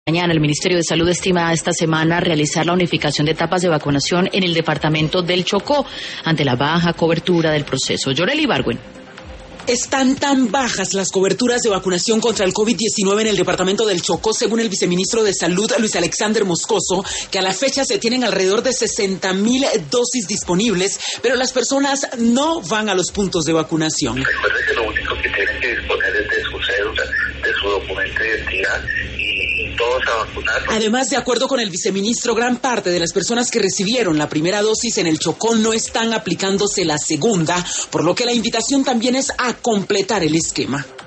Mañana el Ministerio de Salud estima esta semana realizar la unificación de etapas de vacunación en el departamento del Chocó ante la baja cobertura del proceso. Yoreli Ibargüen. Están tan bajas las coberturas de vacunación contra el COVID-19 en el departamento del Chocó, según el viceministro de Salud, Luis Alexander Moscoso, que a la fecha se tienen alrededor de 60,000 dosis disponibles, pero las personas no van a los puntos de vacunación. Recuerde que lo único que tienen que disponer es de su cédula, de su documento de identidad y todos a vacunar. Además, de acuerdo con el viceministro, gran parte de las personas que recibieron la primera dosis en el Chocó no están aplicándose la segunda, por lo que la invitación también es a completar el esquema.